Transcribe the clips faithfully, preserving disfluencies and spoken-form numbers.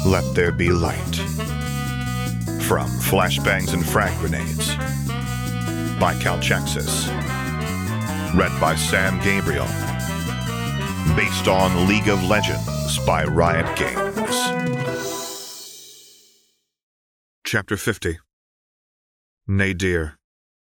Let There Be Light. From Flashbangs and Frag Grenades by Calchexis. Read by Sam Gabriel. Based on League of Legends by Riot Games. Chapter fifty. Nadir.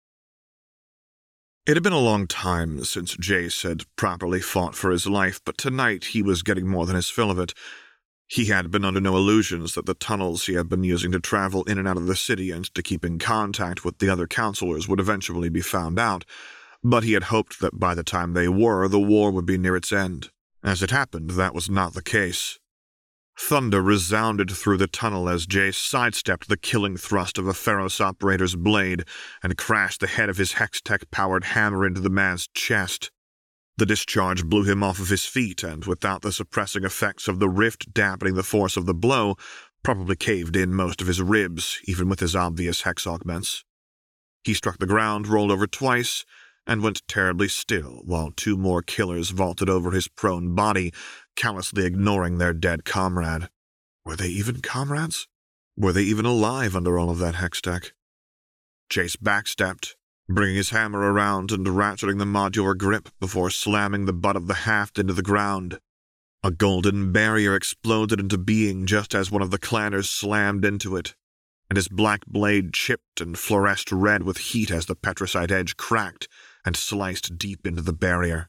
It had been a long time since Jace had properly fought for his life, but tonight he was getting more than his fill of it. He had been under no illusions that the tunnels he had been using to travel in and out of the city and to keep in contact with the other counselors would eventually be found out, but he had hoped that by the time they were, the war would be near its end. As it happened, that was not the case. Thunder resounded through the tunnel as Jace sidestepped the killing thrust of a Pharos operator's blade and crashed the head of his Hextech-powered hammer into the man's chest. The discharge blew him off of his feet, and without the suppressing effects of the rift dampening the force of the blow, probably caved in most of his ribs, even with his obvious hex augments. He struck the ground, rolled over twice, and went terribly still while two more killers vaulted over his prone body, callously ignoring their dead comrade. Were they even comrades? Were they even alive under all of that hextech? Jace backstepped, bringing his hammer around and ratcheting the modular grip before slamming the butt of the haft into the ground. A golden barrier exploded into being just as one of the clanners slammed into it, and his black blade chipped and fluoresced red with heat as the petricite edge cracked and sliced deep into the barrier.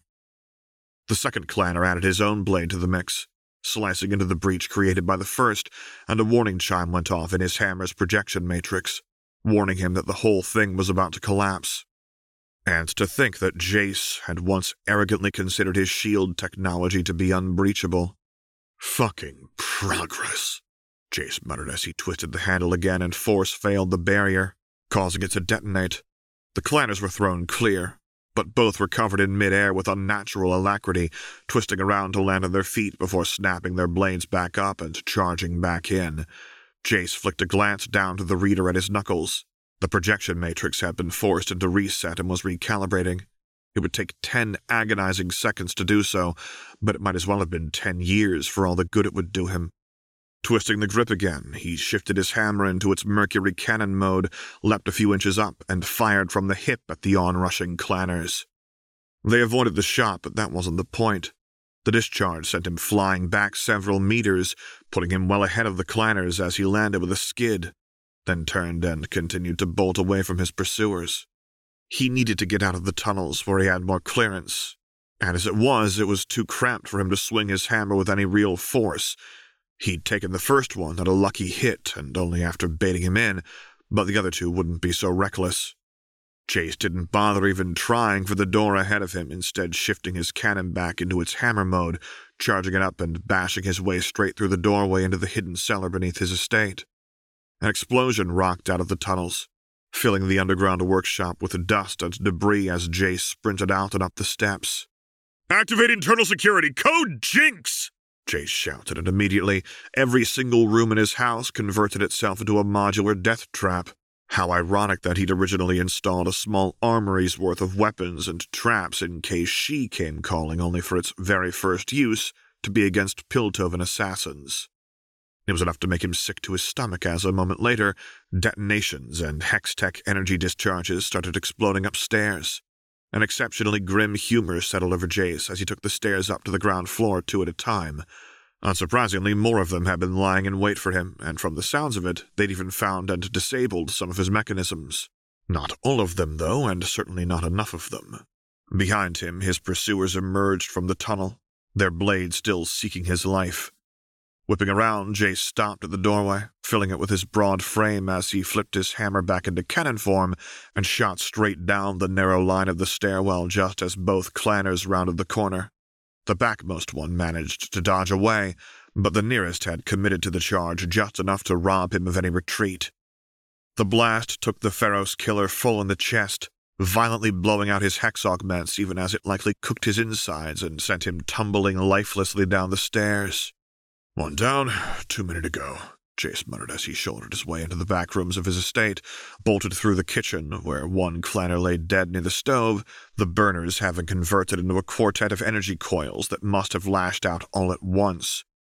The second clanner added his own blade to the mix, slicing into the breach created by the first, and a warning chime went off in his hammer's projection matrix, warning him that the whole thing was about to collapse. And to think that Jace had once arrogantly considered his shield technology to be unbreachable. Fucking progress, Jace muttered as he twisted the handle again and force-failed the barrier, causing it to detonate. The clanners were thrown clear, but both recovered in midair with unnatural alacrity, twisting around to land on their feet before snapping their blades back up and charging back in. Jace flicked a glance down to the reader at his knuckles. The projection matrix had been forced into reset and was recalibrating. It would take ten agonizing seconds to do so, but it might as well have been ten years for all the good it would do him. Twisting the grip again, he shifted his hammer into its mercury cannon mode, leapt a few inches up, and fired from the hip at the onrushing clanners. They avoided the shot, but that wasn't the point. The discharge sent him flying back several meters, putting him well ahead of the clanners as he landed with a skid, then turned and continued to bolt away from his pursuers. He needed to get out of the tunnels where he had more clearance, and as it was, it was too cramped for him to swing his hammer with any real force. He'd taken the first one at a lucky hit, and only after baiting him in, but the other two wouldn't be so reckless. Jace didn't bother even trying for the door ahead of him, instead shifting his cannon back into its hammer mode, charging it up and bashing his way straight through the doorway into the hidden cellar beneath his estate. An explosion rocked out of the tunnels, filling the underground workshop with dust and debris as Jace sprinted out and up the steps. "Activate internal security! Code Jinx!" Jace shouted, and immediately every single room in his house converted itself into a modular death trap. How ironic that he'd originally installed a small armory's worth of weapons and traps in case she came calling, only for its very first use to be against Piltovan assassins. It was enough to make him sick to his stomach as, a moment later, detonations and Hextech energy discharges started exploding upstairs. An exceptionally grim humor settled over Jace as he took the stairs up to the ground floor two at a time. Unsurprisingly, more of them had been lying in wait for him, and from the sounds of it, they'd even found and disabled some of his mechanisms. Not all of them, though, and certainly not enough of them. Behind him, his pursuers emerged from the tunnel, their blades still seeking his life. Whipping around, Jace stopped at the doorway, filling it with his broad frame as he flipped his hammer back into cannon form and shot straight down the narrow line of the stairwell just as both clanners rounded the corner. The backmost one managed to dodge away, but the nearest had committed to the charge just enough to rob him of any retreat. The blast took the Pharos killer full in the chest, violently blowing out his hex augments even as it likely cooked his insides and sent him tumbling lifelessly down the stairs. "One down, two minute to go," Jace muttered as he shouldered his way into the back rooms of his estate, bolted through the kitchen, where one clanner lay dead near the stove, the burners having converted into a quartet of energy coils that must have lashed out all at once.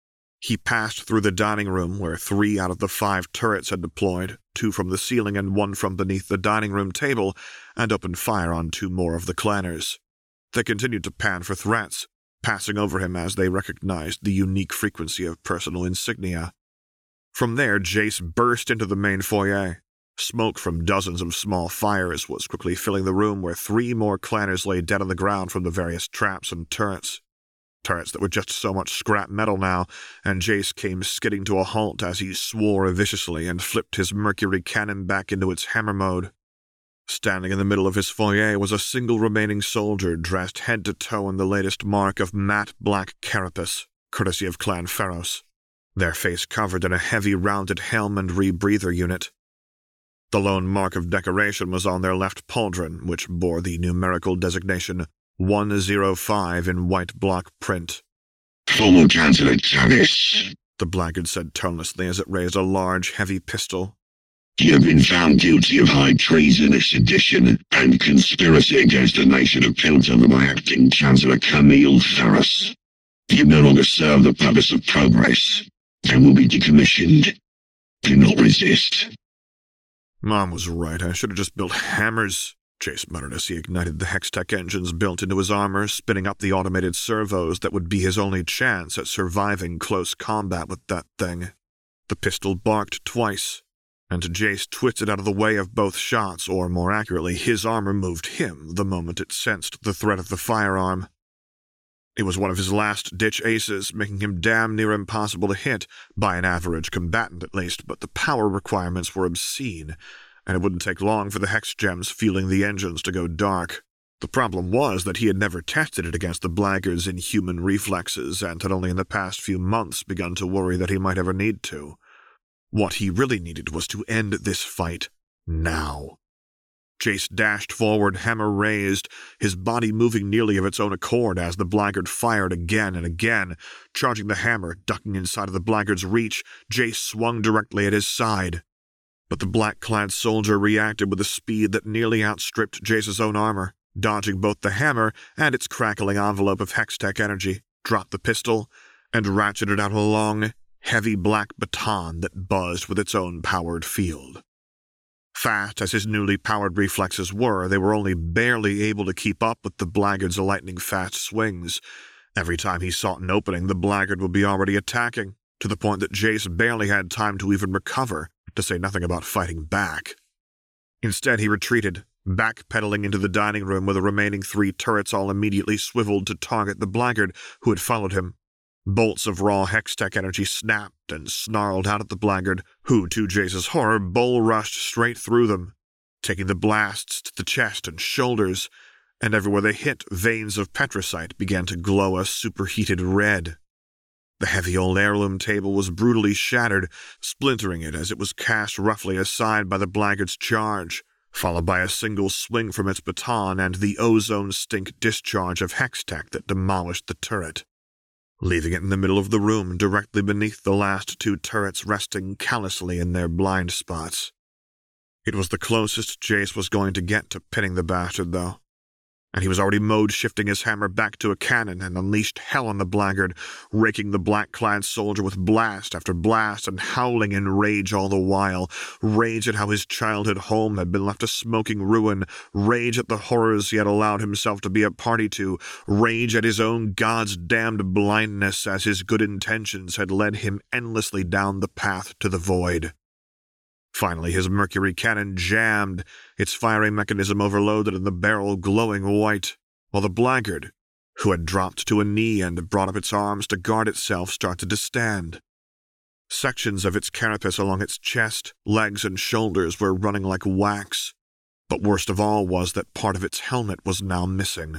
He passed through the dining room where three out of the five turrets had deployed, two from the ceiling and one from beneath the dining room table, and opened fire on two more of the clanners. They continued to pan for threats, passing over him as they recognized the unique frequency of personal insignia. From there, Jace burst into the main foyer. Smoke from dozens of small fires was quickly filling the room where three more clanners lay dead on the ground from the various traps and turrets. Turrets that were just so much scrap metal now, and Jace came skidding to a halt as he swore viciously and flipped his mercury cannon back into its hammer mode. Standing in the middle of his foyer was a single remaining soldier dressed head to toe in the latest mark of matte black carapace, courtesy of Clan Pharos, their face covered in a heavy rounded helm and rebreather unit. The lone mark of decoration was on their left pauldron, which bore the numerical designation one oh five in white block print. "Former Chancellor Tavis," the blackguard said tonelessly as it raised a large, heavy pistol. "You have been found guilty of high treason, sedition, and conspiracy against the nation of Piltover by acting Chancellor Camille Pharos. You no longer serve the purpose of progress, and will be decommissioned. Do not resist." Mom was right. I should have just built hammers, Jace muttered as he ignited the Hextech engines built into his armor, spinning up the automated servos that would be his only chance at surviving close combat with that thing. The pistol barked twice, and Jace twisted out of the way of both shots, or more accurately, his armor moved him the moment it sensed the threat of the firearm. It was one of his last-ditch aces, making him damn near impossible to hit, by an average combatant at least, but the power requirements were obscene, and it wouldn't take long for the hex gems fueling the engines to go dark. The problem was that he had never tested it against the blackguard's inhuman reflexes, and had only in the past few months begun to worry that he might ever need to. What he really needed was to end this fight now. Jace dashed forward, hammer raised, his body moving nearly of its own accord as the blackguard fired again and again. Charging the hammer, ducking inside of the blackguard's reach, Jace swung directly at his side. But the black-clad soldier reacted with a speed that nearly outstripped Jace's own armor, dodging both the hammer and its crackling envelope of Hextech energy, dropped the pistol, and ratcheted out a long, heavy black baton that buzzed with its own powered field. Fast as his newly powered reflexes were, they were only barely able to keep up with the blackguard's lightning-fast swings. Every time he sought an opening, the blackguard would be already attacking, to the point that Jace barely had time to even recover, to say nothing about fighting back. Instead, he retreated, backpedaling into the dining room where the remaining three turrets all immediately swiveled to target the blackguard who had followed him. Bolts of raw Hextech energy snapped and snarled out at the blackguard, who, to Jace's horror, bull-rushed straight through them, taking the blasts to the chest and shoulders, and everywhere they hit, veins of petricite began to glow a superheated red. The heavy old heirloom table was brutally shattered, splintering it as it was cast roughly aside by the blackguard's charge, followed by a single swing from its baton and the ozone-stink discharge of Hextech that demolished the turret, leaving it in the middle of the room directly beneath the last two turrets resting callously in their blind spots. It was the closest Jace was going to get to pinning the bastard, though, and he was already mode-shifting his hammer back to a cannon and unleashed hell on the blackguard, raking the black-clad soldier with blast after blast and howling in rage all the while. Rage at how his childhood home had been left a smoking ruin. Rage at the horrors he had allowed himself to be a party to. Rage at his own God's damned blindness as his good intentions had led him endlessly down the path to the void. Finally, his mercury cannon jammed, its firing mechanism overloaded and the barrel glowing white, while the blackguard, who had dropped to a knee and brought up its arms to guard itself, started to stand. Sections of its carapace along its chest, legs, and shoulders were running like wax, but worst of all was that part of its helmet was now missing.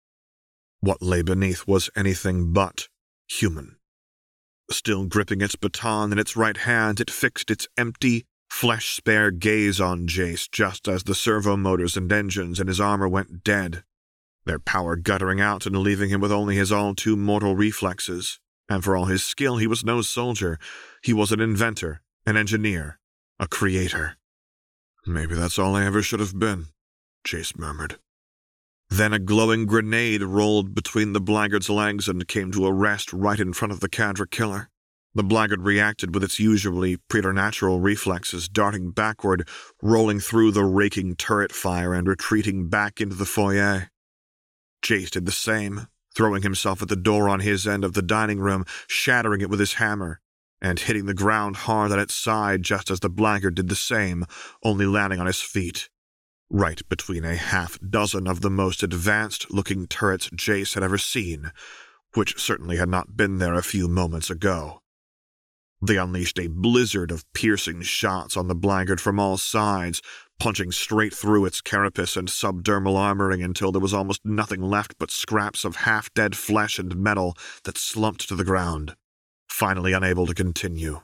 What lay beneath was anything but human. Still gripping its baton in its right hand, it fixed its empty, flesh-spare gaze on Jace just as the servo motors and engines in his armor went dead, their power guttering out and leaving him with only his all-too-mortal reflexes. And for all his skill, he was no soldier. He was an inventor, an engineer, a creator. Maybe that's all I ever should have been, Jace murmured. Then a glowing grenade rolled between the blackguard's legs and came to a rest right in front of the cadre killer. The blackguard reacted with its usually preternatural reflexes, darting backward, rolling through the raking turret fire and retreating back into the foyer. Jace did the same, throwing himself at the door on his end of the dining room, shattering it with his hammer, and hitting the ground hard at its side just as the blackguard did the same, only landing on his feet, right between a half dozen of the most advanced-looking turrets Jace had ever seen, which certainly had not been there a few moments ago. They unleashed a blizzard of piercing shots on the blackguard from all sides, punching straight through its carapace and subdermal armoring until there was almost nothing left but scraps of half-dead flesh and metal that slumped to the ground, finally unable to continue.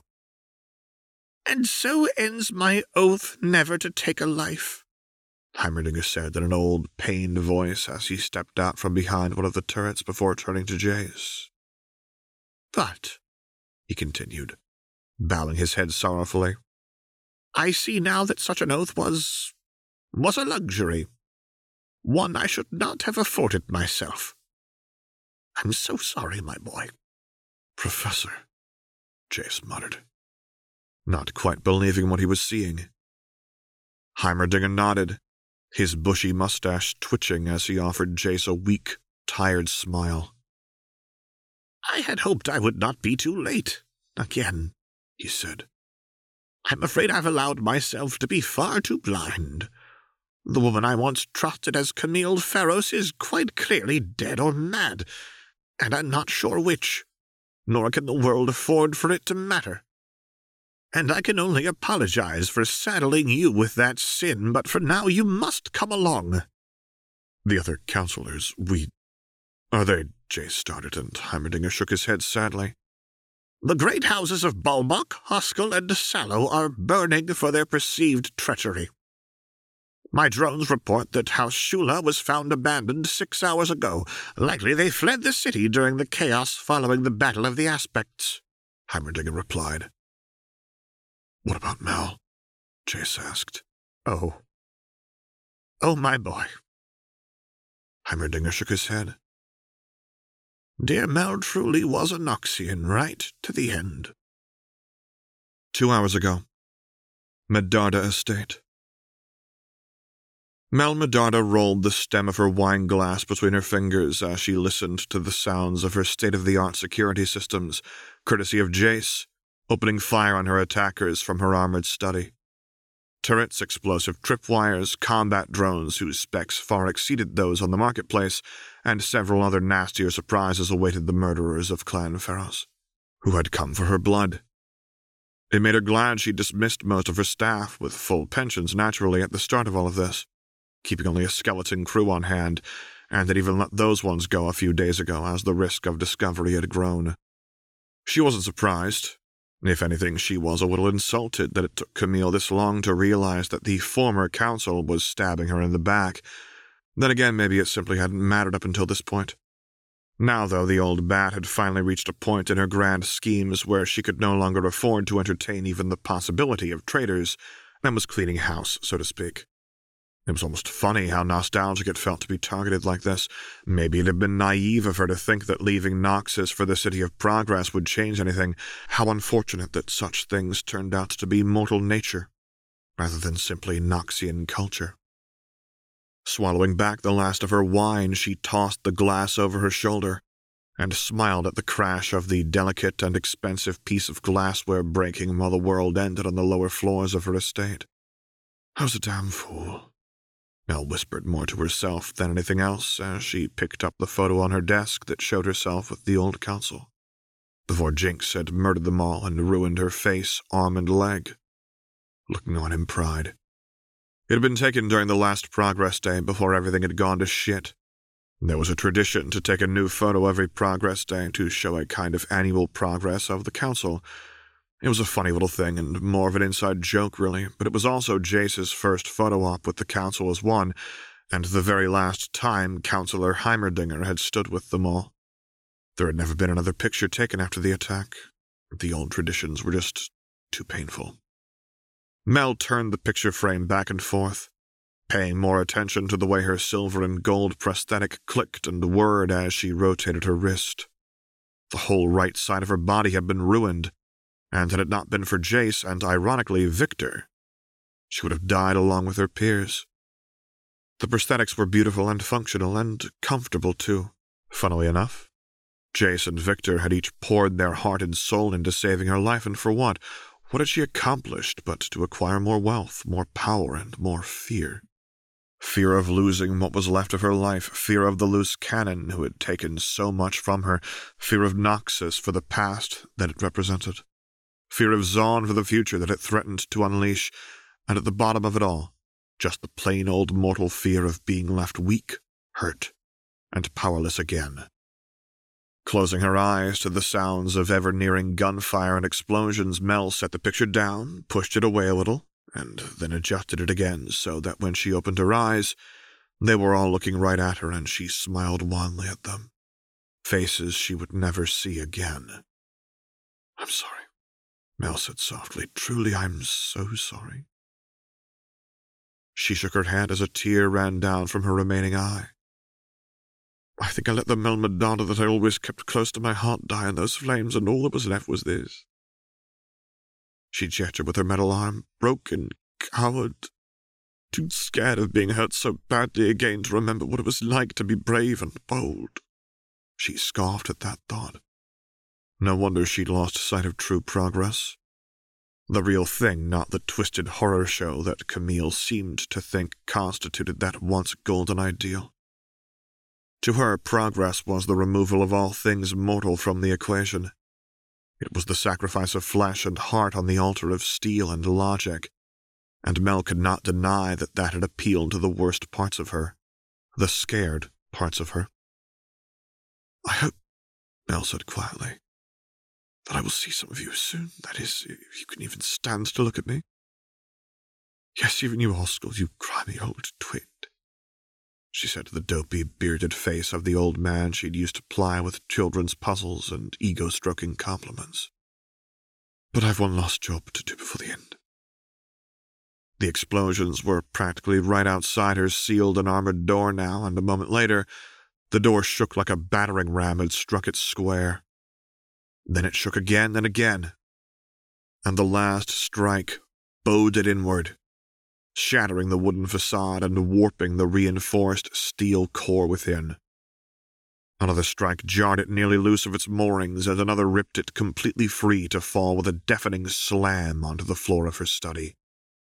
"And so ends my oath never to take a life," Heimerdinger said in an old, pained voice as he stepped out from behind one of the turrets before turning to Jace. "But," he continued, bowing his head sorrowfully, "I see now that such an oath was... was a luxury. One I should not have afforded myself. I'm so sorry, my boy." "Professor," Jace muttered, not quite believing what he was seeing. Heimerdinger nodded, his bushy mustache twitching as he offered Jace a weak, tired smile. "I had hoped I would not be too late. Again," he said. "I'm afraid I've allowed myself to be far too blind. The woman I once trusted as Camille Ferros is quite clearly dead or mad, and I'm not sure which, nor can the world afford for it to matter. And I can only apologize for saddling you with that sin, but for now you must come along." "The other counselors, we... are they..." Jace started, and Heimerdinger shook his head sadly. "The great houses of Balmok, Hoskel, and Sallow are burning for their perceived treachery. My drones report that House Shula was found abandoned six hours ago. Likely they fled the city during the chaos following the Battle of the Aspects," Heimerdinger replied. "What about Mel?" Jace asked. Oh. Oh, my boy." Heimerdinger shook his head. "Dear Mel truly was a Noxian right to the end." Two hours ago. Medarda Estate. Mel Medarda rolled the stem of her wine glass between her fingers as she listened to the sounds of her state-of-the-art security systems, courtesy of Jace, opening fire on her attackers from her armored study. Turrets, explosive tripwires, combat drones whose specs far exceeded those on the marketplace, and several other nastier surprises awaited the murderers of Clan Ferros, who had come for her blood. It made her glad she dismissed most of her staff, with full pensions naturally at the start of all of this, keeping only a skeleton crew on hand, and had even let those ones go a few days ago as the risk of discovery had grown. She wasn't surprised. If anything, she was a little insulted that it took Camille this long to realize that the former council was stabbing her in the back. Then again, maybe it simply hadn't mattered up until this point. Now, though, the old bat had finally reached a point in her grand schemes where she could no longer afford to entertain even the possibility of traitors, and was cleaning house, so to speak. It was almost funny how nostalgic it felt to be targeted like this. Maybe it had been naive of her to think that leaving Noxus for the City of Progress would change anything. How unfortunate that such things turned out to be mortal nature, rather than simply Noxian culture. Swallowing back the last of her wine, she tossed the glass over her shoulder, and smiled at the crash of the delicate and expensive piece of glassware breaking while the world ended on the lower floors of her estate. "I was a damn fool," Mel whispered more to herself than anything else as she picked up the photo on her desk that showed herself with the old council, before Jinx had murdered them all and ruined her face, arm, and leg. Looking on in pride. It had been taken during the last Progress Day before everything had gone to shit. There was a tradition to take a new photo every Progress Day to show a kind of annual progress of the council. It was a funny little thing, and more of an inside joke, really, but it was also Jace's first photo op with the council as one, and the very last time Councillor Heimerdinger had stood with them all. There had never been another picture taken after the attack. The old traditions were just too painful. Mel turned the picture frame back and forth, paying more attention to the way her silver and gold prosthetic clicked and whirred as she rotated her wrist. The whole right side of her body had been ruined, and had it not been for Jace and, ironically, Victor, she would have died along with her peers. The prosthetics were beautiful and functional and comfortable, too, funnily enough. Jace and Victor had each poured their heart and soul into saving her life, and for what? What had she accomplished but to acquire more wealth, more power, and more fear? Fear of losing what was left of her life, fear of the loose cannon who had taken so much from her, fear of Noxus for the past that it represented, fear of Zaun for the future that it threatened to unleash, and at the bottom of it all, just the plain old mortal fear of being left weak, hurt, and powerless again. Closing her eyes to the sounds of ever-nearing gunfire and explosions, Mel set the picture down, pushed it away a little, and then adjusted it again so that when she opened her eyes, they were all looking right at her, and she smiled wanly at them. Faces she would never see again. "I'm sorry," Mel said softly. "Truly, I'm so sorry." She shook her head as a tear ran down from her remaining eye. "I think I let the Mel Madonna that I always kept close to my heart die in those flames, and all that was left was this." She gestured with her metal arm. "Broken, coward, too scared of being hurt so badly again to remember what it was like to be brave and bold." She scoffed at that thought. No wonder she'd lost sight of true progress. The real thing, not the twisted horror show that Camille seemed to think constituted that once golden ideal. To her, progress was the removal of all things mortal from the equation. It was the sacrifice of flesh and heart on the altar of steel and logic, and Mel could not deny that that had appealed to the worst parts of her, the scared parts of her. "I hope," Mel said quietly, "that I will see some of you soon. That is, if you can even stand to look at me. Yes, even you, Oscar, you grimy old twit," she said to the dopey, bearded face of the old man she'd used to ply with children's puzzles and ego-stroking compliments. "But I've one last job to do before the end." The explosions were practically right outside her sealed and armored door now, and a moment later, the door shook like a battering ram had struck its square. Then it shook again and again, and the last strike bowed it inward, shattering the wooden facade and warping the reinforced steel core within. Another strike jarred it nearly loose of its moorings, and another ripped it completely free to fall with a deafening slam onto the floor of her study.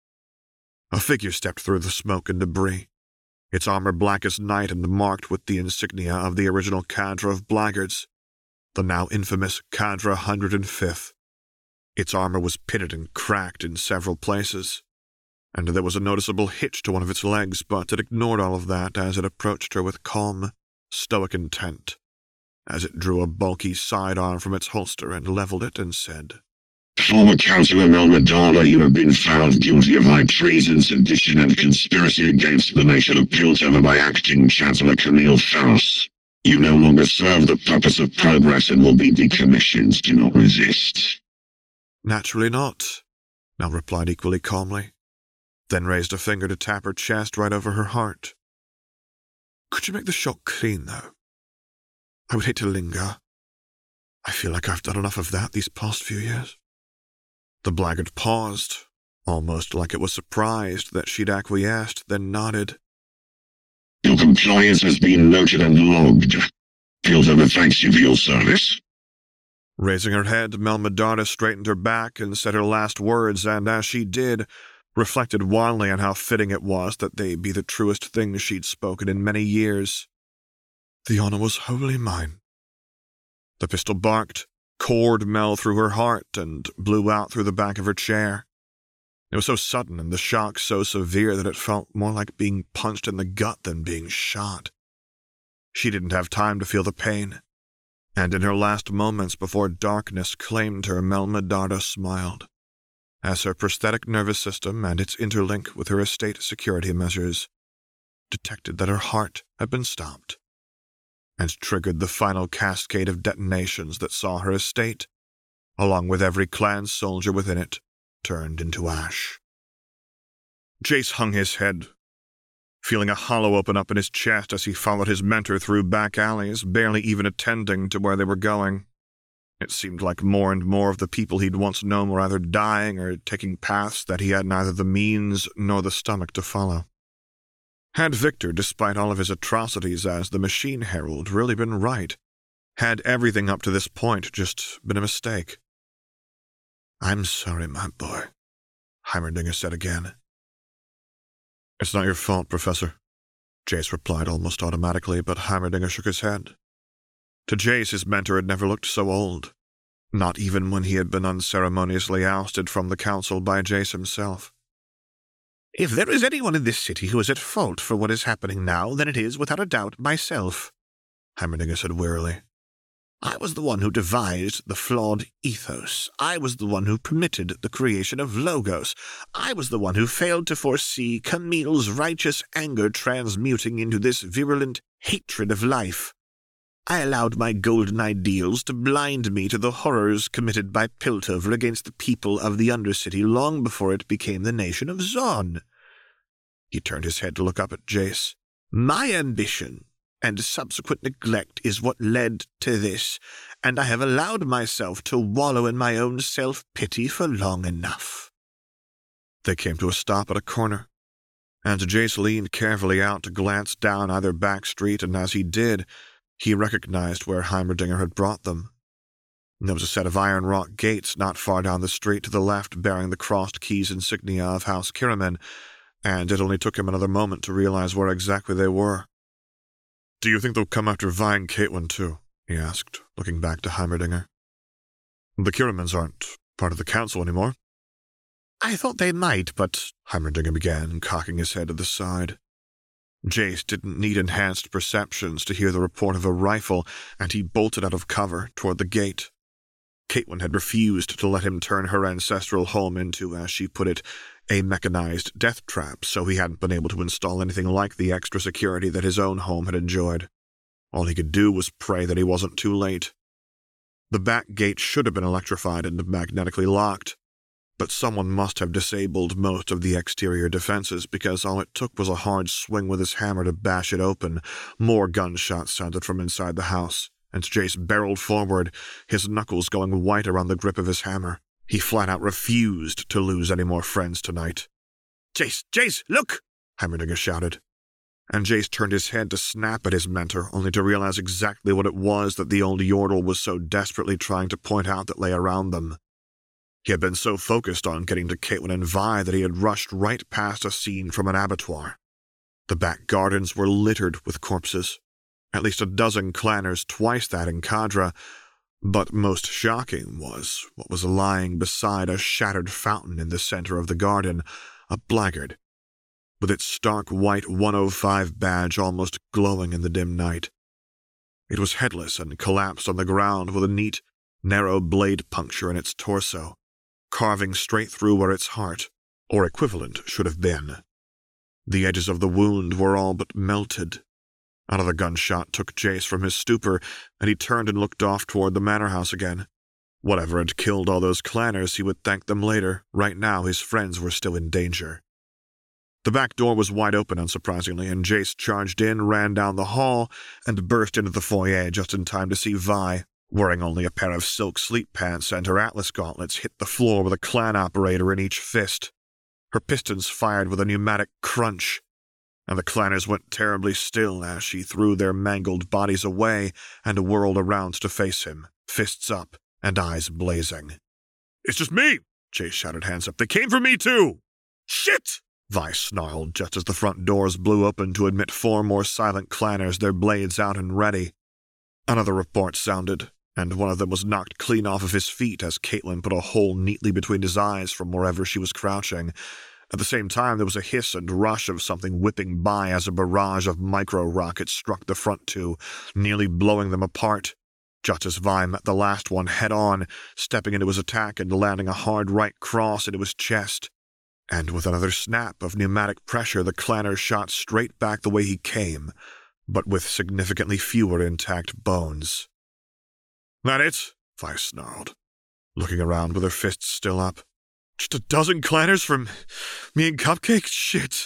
A figure stepped through the smoke and debris, its armor black as night and marked with the insignia of the original cadre of blackguards, the now infamous Cadre one hundred fifth. Its armor was pitted and cracked in several places, and there was a noticeable hitch to one of its legs, but it ignored all of that as it approached her with calm, stoic intent, as it drew a bulky sidearm from its holster and leveled it and said, "Former Councillor Mel Madonna, you have been found guilty of high treason, sedition, and conspiracy against the nation of Piltover by acting Chancellor Camille Ferris. You no longer serve the purpose of progress and will be decommissioned. Do not resist." "Naturally not," Mel replied equally calmly, then raised a finger to tap her chest right over her heart. "Could you make the shot clean, though? I would hate to linger. I feel like I've done enough of that these past few years." The blackguard paused, almost like it was surprised that she'd acquiesced, then nodded. "Your compliance has been noted and logged. Piltover thanks you for your service." Raising her head, Mel Madonna straightened her back and said her last words, and as she did, reflected wildly on how fitting it was that they be the truest things she'd spoken in many years. The honor was wholly mine. The pistol barked, cored Mel through her heart, and blew out through the back of her chair. It was so sudden and the shock so severe that it felt more like being punched in the gut than being shot. She didn't have time to feel the pain, and in her last moments before darkness claimed her, Mel Madonna smiled, as her prosthetic nervous system and its interlink with her estate security measures detected that her heart had been stopped, and triggered the final cascade of detonations that saw her estate, along with every clan soldier within it, turned into ash. Jace hung his head, feeling a hollow open up in his chest as he followed his mentor through back alleys, barely even attending to where they were going. It seemed like more and more of the people he'd once known were either dying or taking paths that he had neither the means nor the stomach to follow. Had Victor, despite all of his atrocities as the Machine Herald, really been right? Had everything up to this point just been a mistake? "I'm sorry, my boy," Heimerdinger said again. "It's not your fault, Professor," Jace replied almost automatically, but Heimerdinger shook his head. To Jace, his mentor had never looked so old, not even when he had been unceremoniously ousted from the council by Jace himself. "If there is anyone in this city who is at fault for what is happening now, then it is, without a doubt, myself," Heimerdinger said wearily. "I was the one who devised the flawed ethos. I was the one who permitted the creation of Logos. I was the one who failed to foresee Camille's righteous anger transmuting into this virulent hatred of life. I allowed my golden ideals to blind me to the horrors committed by Piltover against the people of the Undercity long before it became the nation of Zon." He turned his head to look up at Jace. "My ambition and subsequent neglect is what led to this, and I have allowed myself to wallow in my own self-pity for long enough." They came to a stop at a corner, and Jace leaned carefully out to glance down either back street, and as he did, he recognized where Heimerdinger had brought them. There was a set of iron rock gates not far down the street to the left bearing the crossed keys insignia of House Kiraman, and it only took him another moment to realize where exactly they were. "Do you think they'll come after Vi and Caitlin, too?" he asked, looking back to Heimerdinger. "The Kiramans aren't part of the council anymore." "I thought they might, but—" Heimerdinger began, cocking his head to the side. Jace didn't need enhanced perceptions to hear the report of a rifle, and he bolted out of cover toward the gate. Caitlin had refused to let him turn her ancestral home into, as she put it, a mechanized death trap, so he hadn't been able to install anything like the extra security that his own home had enjoyed. All he could do was pray that he wasn't too late. The back gate should have been electrified and magnetically locked, but someone must have disabled most of the exterior defenses because all it took was a hard swing with his hammer to bash it open. More gunshots sounded from inside the house, and Jace barreled forward, his knuckles going white around the grip of his hammer. He flat-out refused to lose any more friends tonight. "Jace, Jace, look!" Heimerdinger shouted. And Jace turned his head to snap at his mentor, only to realize exactly what it was that the old Yordle was so desperately trying to point out that lay around them. He had been so focused on getting to Caitlin and Vi that he had rushed right past a scene from an abattoir. The back gardens were littered with corpses, at least a dozen clanners, twice that in Kadra, but most shocking was what was lying beside a shattered fountain in the center of the garden, a blackguard, with its stark white one oh five badge almost glowing in the dim night. It was headless and collapsed on the ground with a neat, narrow blade puncture in its torso, carving straight through where its heart, or equivalent, should have been. The edges of the wound were all but melted. Another gunshot took Jace from his stupor, and he turned and looked off toward the manor house again. Whatever had killed all those clanners, he would thank them later. Right now, his friends were still in danger. The back door was wide open, unsurprisingly, and Jace charged in, ran down the hall, and burst into the foyer just in time to see Vi, wearing only a pair of silk sleep pants and her atlas gauntlets, hit the floor with a clan operator in each fist. Her pistons fired with a pneumatic crunch, and the clanners went terribly still as she threw their mangled bodies away and whirled around to face him, fists up and eyes blazing. "It's just me!" Jace shouted, hands up. "They came for me, too!" "Shit!" Vi snarled just as the front doors blew open to admit four more silent clanners, their blades out and ready. Another report sounded, and one of them was knocked clean off of his feet as Caitlin put a hole neatly between his eyes from wherever she was crouching. At the same time, there was a hiss and rush of something whipping by as a barrage of micro-rockets struck the front two, nearly blowing them apart. Just as Vi met the last one head-on, stepping into his attack and landing a hard right cross into his chest. And with another snap of pneumatic pressure, the clanner shot straight back the way he came, but with significantly fewer intact bones. "That it?" Vi snarled, looking around with her fists still up. "Just a dozen clanners from me and Cupcake? Shit.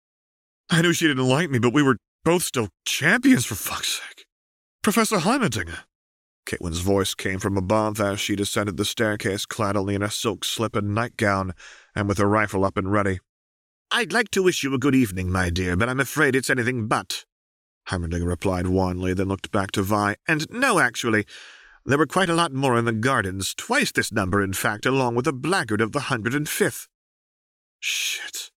I knew she didn't like me, but we were both still champions, for fuck's sake. Professor Heimerdinger." Caitlin's voice came from above as she descended the staircase clad only in a silk slip and nightgown, and with her rifle up and ready. "I'd like to wish you a good evening, my dear, but I'm afraid it's anything but," Heimerdinger replied wanly, then looked back to Vi. "And no, actually, there were quite a lot more in the gardens, twice this number, in fact, along with a blackguard of the hundred and fifth. Shit.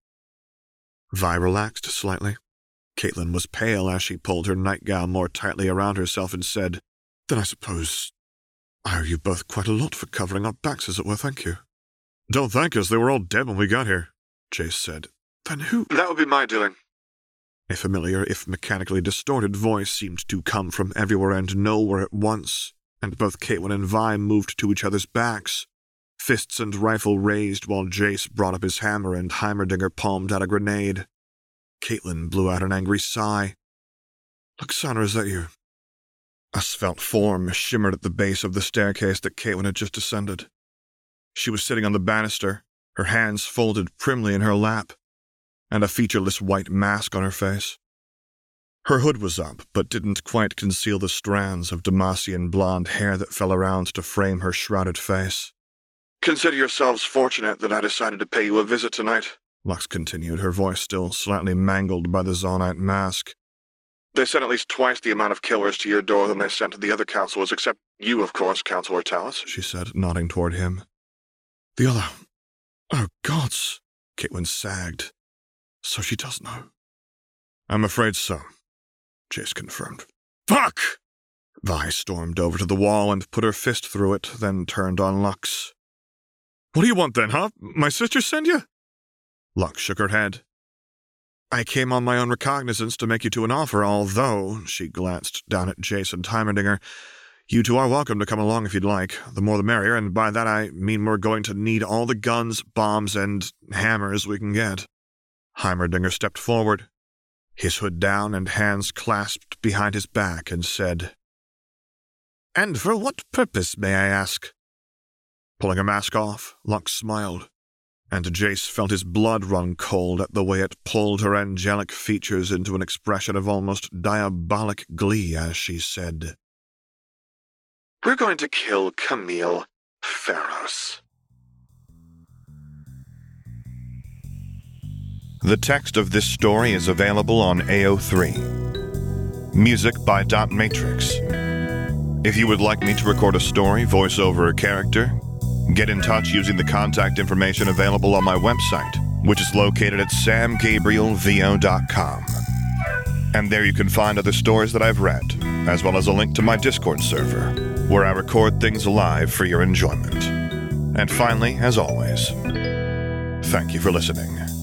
Vi relaxed slightly. Caitlin was pale as she pulled her nightgown more tightly around herself and said, "Then I suppose I owe you both quite a lot for covering our backs, as it were, thank you." "Don't thank us, they were all dead when we got here," Jace said. "Then who—" "That would be my doing." A familiar, if mechanically distorted voice seemed to come from everywhere and nowhere at once, and both Caitlin and Vi moved to each other's backs, fists and rifle raised while Jace brought up his hammer and Heimerdinger palmed out a grenade. Caitlin blew out an angry sigh. "Lwaxana, is that you?" A svelte form shimmered at the base of the staircase that Caitlin had just descended. She was sitting on the banister, her hands folded primly in her lap, and a featureless white mask on her face. Her hood was up, but didn't quite conceal the strands of Demacian blonde hair that fell around to frame her shrouded face. "Consider yourselves fortunate that I decided to pay you a visit tonight," Lux continued, her voice still slightly mangled by the Zaunite mask. "They sent at least twice the amount of killers to your door than they sent to the other counselors, except you, of course, Counselor Tallis," she said, nodding toward him. "The other... Oh, gods," Caitlin sagged. "So she does know." "I'm afraid so," Jace confirmed. "Fuck!" Vi stormed over to the wall and put her fist through it, then turned on Lux. "What do you want then, huh? My sister sent you?" Lux shook her head. "I came on my own recognizance to make you two an offer, although," she glanced down at Jace and Heimerdinger, "you two are welcome to come along if you'd like. The more the merrier, and by that I mean we're going to need all the guns, bombs, and hammers we can get." Heimerdinger stepped forward, his hood down and hands clasped behind his back, and said, "And for what purpose, may I ask?" Pulling her mask off, Lux smiled, and Jace felt his blood run cold at the way it pulled her angelic features into an expression of almost diabolic glee as she said, "We're going to kill Camille Pharos." The text of this story is available on A O three. Music by Dot Matrix. If you would like me to record a story, voice over a character, get in touch using the contact information available on my website, which is located at sam gabriel v o dot com. And there you can find other stories that I've read, as well as a link to my Discord server, where I record things live for your enjoyment. And finally, as always, thank you for listening.